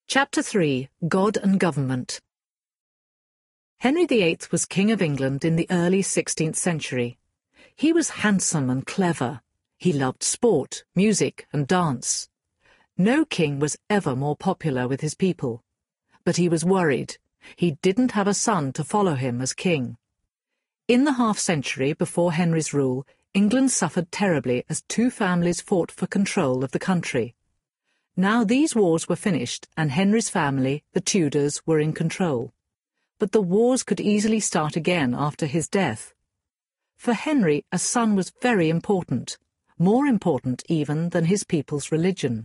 Chapter 3. God and Government. Henry VIII was King of England in the early 16th century. He was handsome and clever. He loved sport, music, and dance. No king was ever more popular with his people. But he was worried. He didn't have a son to follow him as king. In the half-century before Henry's rule, England suffered terribly as two families fought for control of the country. Now these wars were finished, and Henry's family, the Tudors, were in control. But the wars could easily start again after his death. For Henry, a son was very important, more important even than his people's religion.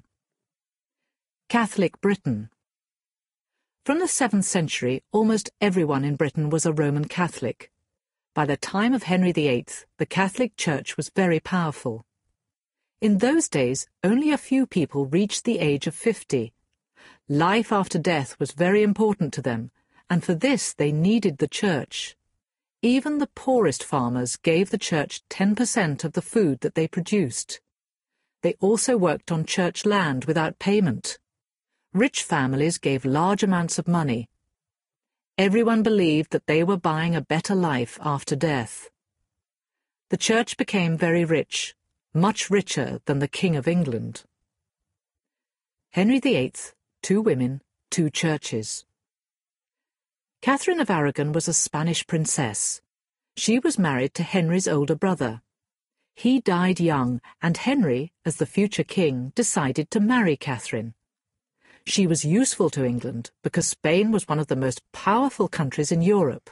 Catholic Britain. From the 7th century, almost everyone in Britain was a Roman Catholic. By the time of Henry VIII, the Catholic Church was very powerful. In those days, only a few people reached the age of 50. Life after death was very important to them, and for this they needed the Church. Even the poorest farmers gave the Church 10% of the food that they produced. They also worked on Church land without payment. Rich families gave large amounts of money. Everyone believed that they were buying a better life after death. The Church became very rich, much richer than the King of England. Henry VIII, 2 women, 2 churches. Catherine of Aragon was a Spanish princess. She was married to Henry's older brother. He died young, and Henry, as the future king, decided to marry Catherine. She was useful to England because Spain was one of the most powerful countries in Europe.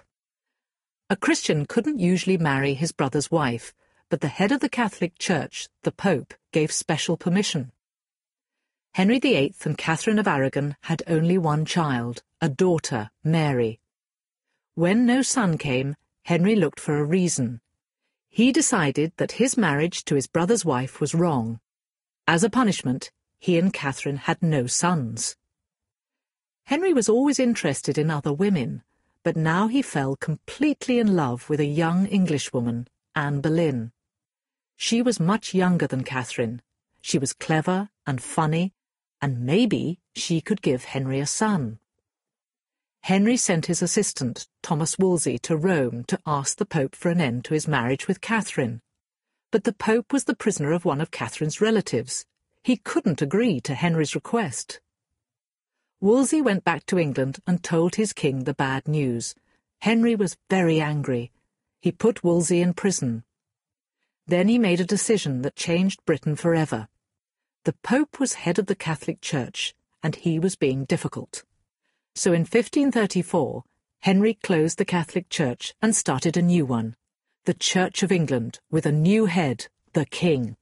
A Christian couldn't usually marry his brother's wife, but the head of the Catholic Church, the Pope, gave special permission. Henry VIII and Catherine of Aragon had only one child, a daughter, Mary. When no son came, Henry looked for a reason. He decided that his marriage to his brother's wife was wrong. As a punishment, he and Catherine had no sons. Henry was always interested in other women, but now he fell completely in love with a young Englishwoman, Anne Boleyn. She was much younger than Catherine. She was clever and funny, and maybe she could give Henry a son. Henry sent his assistant, Thomas Wolsey, to Rome to ask the Pope for an end to his marriage with Catherine. But the Pope was the prisoner of one of Catherine's relatives. He couldn't agree to Henry's request. Wolsey went back to England and told his king the bad news. Henry was very angry. He put Wolsey in prison. Then he made a decision that changed Britain forever. The Pope was head of the Catholic Church, and he was being difficult. So in 1534, Henry closed the Catholic Church and started a new one, the Church of England, with a new head, the King.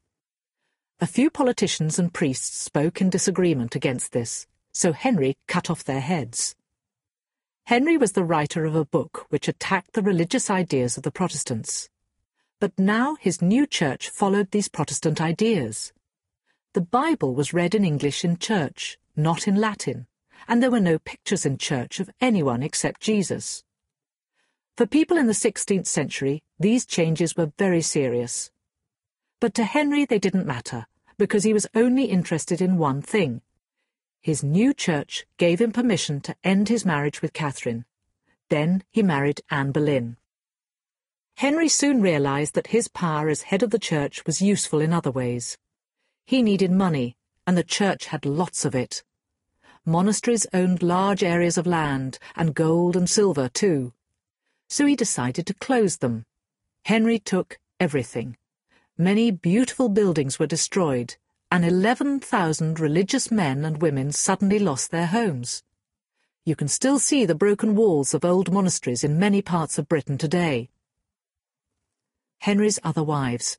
A few politicians and priests spoke in disagreement against this, so Henry cut off their heads. Henry was the writer of a book which attacked the religious ideas of the Protestants. But now his new church followed these Protestant ideas. The Bible was read in English in church, not in Latin, and there were no pictures in church of anyone except Jesus. For people in the 16th century, these changes were very serious. But to Henry they didn't matter, because he was only interested in one thing. His new church gave him permission to end his marriage with Catherine. Then he married Anne Boleyn. Henry soon realized that his power as head of the church was useful in other ways. He needed money, and the church had lots of it. Monasteries owned large areas of land, and gold and silver too. So he decided to close them. Henry took everything. Many beautiful buildings were destroyed, and 11,000 religious men and women suddenly lost their homes. You can still see the broken walls of old monasteries in many parts of Britain today. Henry's other wives.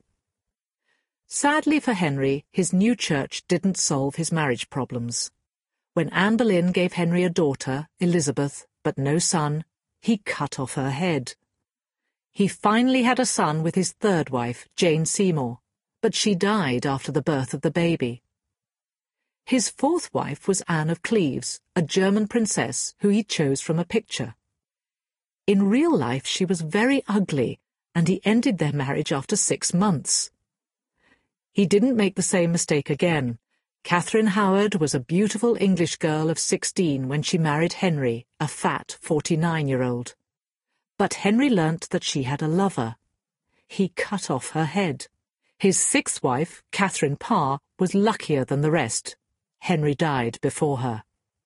Sadly for Henry, his new church didn't solve his marriage problems. When Anne Boleyn gave Henry a daughter, Elizabeth, but no son, he cut off her head. He finally had a son with his third wife, Jane Seymour, but she died after the birth of the baby. His fourth wife was Anne of Cleves, a German princess who he chose from a picture. In real life she was very ugly, and he ended their marriage after 6 months. He didn't make the same mistake again. Catherine Howard was a beautiful English girl of 16 when she married Henry, a fat 49-year-old. But Henry learnt that she had a lover. He cut off her head. His sixth wife, Catherine Parr, was luckier than the rest. Henry died before her.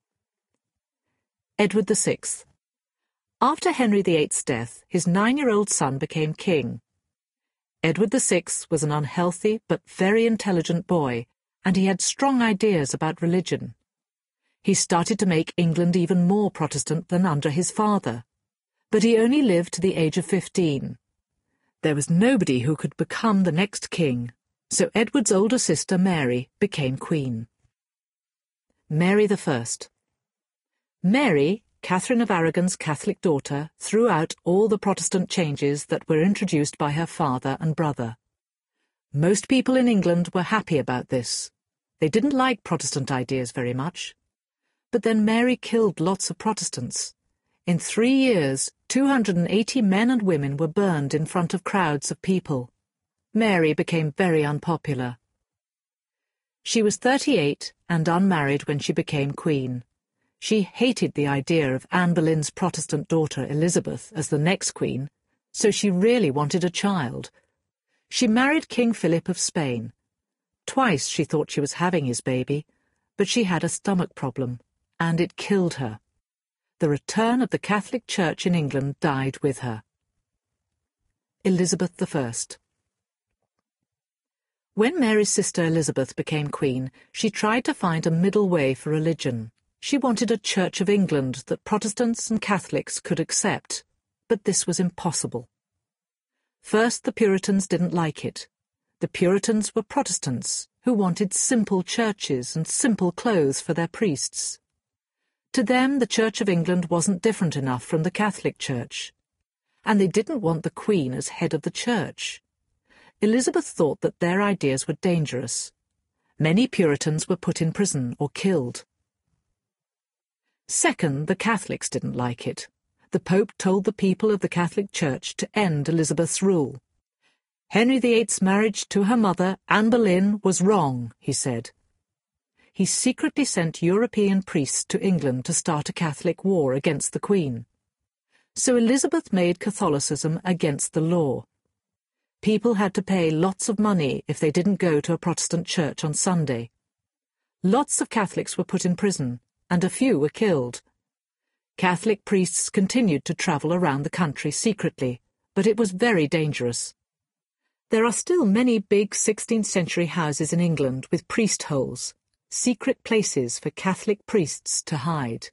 Edward VI. After Henry VIII's death, his 9-year-old son became king. Edward VI was an unhealthy but very intelligent boy, and he had strong ideas about religion. He started to make England even more Protestant than under his father, but he only lived to the age of 15. There was nobody who could become the next king, so Edward's older sister Mary became queen. Mary I. Mary, Catherine of Aragon's Catholic daughter, threw out all the Protestant changes that were introduced by her father and brother. Most people in England were happy about this. They didn't like Protestant ideas very much. But then Mary killed lots of Protestants. In 3 years, 280 men and women were burned in front of crowds of people. Mary became very unpopular. She was 38 and unmarried when she became queen. She hated the idea of Anne Boleyn's Protestant daughter Elizabeth as the next queen, so she really wanted a child. She married King Philip of Spain. Twice she thought she was having his baby, but she had a stomach problem, and it killed her. The return of the Catholic Church in England died with her. Elizabeth I. When Mary's sister Elizabeth became queen, she tried to find a middle way for religion. She wanted a Church of England that Protestants and Catholics could accept, but this was impossible. First, the Puritans didn't like it. The Puritans were Protestants who wanted simple churches and simple clothes for their priests. To them, the Church of England wasn't different enough from the Catholic Church, and they didn't want the Queen as head of the Church. Elizabeth thought that their ideas were dangerous. Many Puritans were put in prison or killed. Second, the Catholics didn't like it. The Pope told the people of the Catholic Church to end Elizabeth's rule. Henry VIII's marriage to her mother, Anne Boleyn, was wrong, he said. He secretly sent European priests to England to start a Catholic war against the Queen. So Elizabeth made Catholicism against the law. People had to pay lots of money if they didn't go to a Protestant church on Sunday. Lots of Catholics were put in prison, and a few were killed. Catholic priests continued to travel around the country secretly, but it was very dangerous. There are still many big 16th-century houses in England with priest holes, secret places for Catholic priests to hide.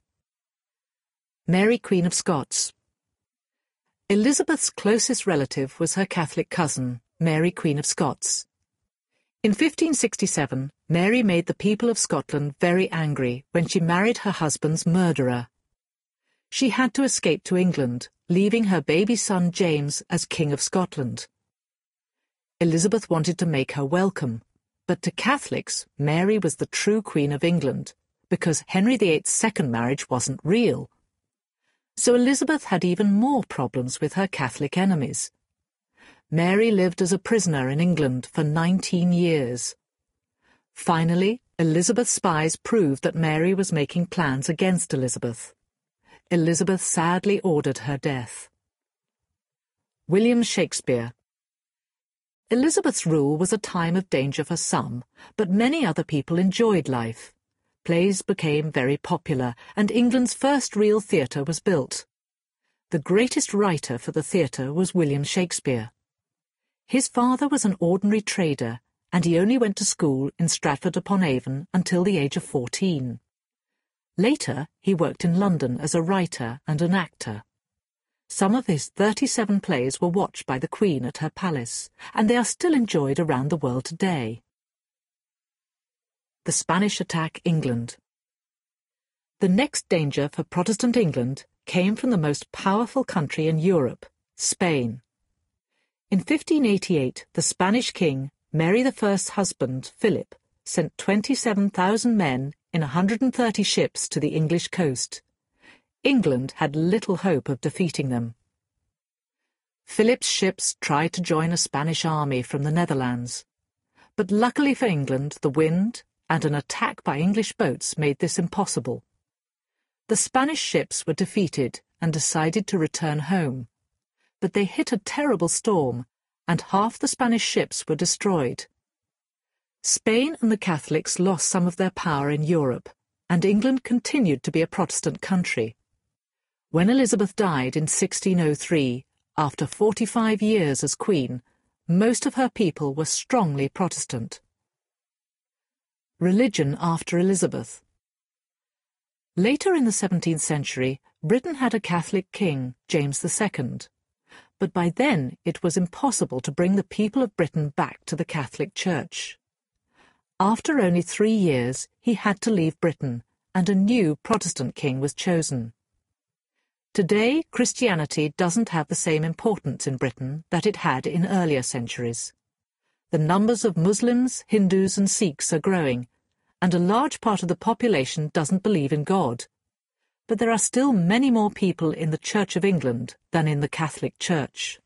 Mary, Queen of Scots. Elizabeth's closest relative was her Catholic cousin, Mary, Queen of Scots. In 1567, Mary made the people of Scotland very angry when she married her husband's murderer. She had to escape to England, leaving her baby son James as King of Scotland. Elizabeth wanted to make her welcome, but to Catholics, Mary was the true Queen of England, because Henry VIII's second marriage wasn't real. So Elizabeth had even more problems with her Catholic enemies. Mary lived as a prisoner in England for 19 years. Finally, Elizabeth's spies proved that Mary was making plans against Elizabeth. Elizabeth sadly ordered her death. William Shakespeare. Elizabeth's rule was a time of danger for some, but many other people enjoyed life. Plays became very popular, and England's first real theatre was built. The greatest writer for the theatre was William Shakespeare. His father was an ordinary trader, and he only went to school in Stratford-upon-Avon until the age of 14. Later, he worked in London as a writer and an actor. Some of his 37 plays were watched by the Queen at her palace, and they are still enjoyed around the world today. The Spanish attack England. The next danger for Protestant England came from the most powerful country in Europe, Spain. In 1588, the Spanish king, Mary I's husband, Philip, sent 27,000 men in 130 ships to the English coast. England had little hope of defeating them. Philip's ships tried to join a Spanish army from the Netherlands, but luckily for England, the wind, and an attack by English boats made this impossible. The Spanish ships were defeated and decided to return home, but they hit a terrible storm, and half the Spanish ships were destroyed. Spain and the Catholics lost some of their power in Europe, and England continued to be a Protestant country. When Elizabeth died in 1603, after 45 years as Queen, most of her people were strongly Protestant. Religion after Elizabeth. Later in the 17th century, Britain had a Catholic king, James II, but by then it was impossible to bring the people of Britain back to the Catholic Church. After only 3 years, he had to leave Britain, and a new Protestant king was chosen. Today, Christianity doesn't have the same importance in Britain that it had in earlier centuries. The numbers of Muslims, Hindus and Sikhs are growing, and a large part of the population doesn't believe in God. But there are still many more people in the Church of England than in the Catholic Church.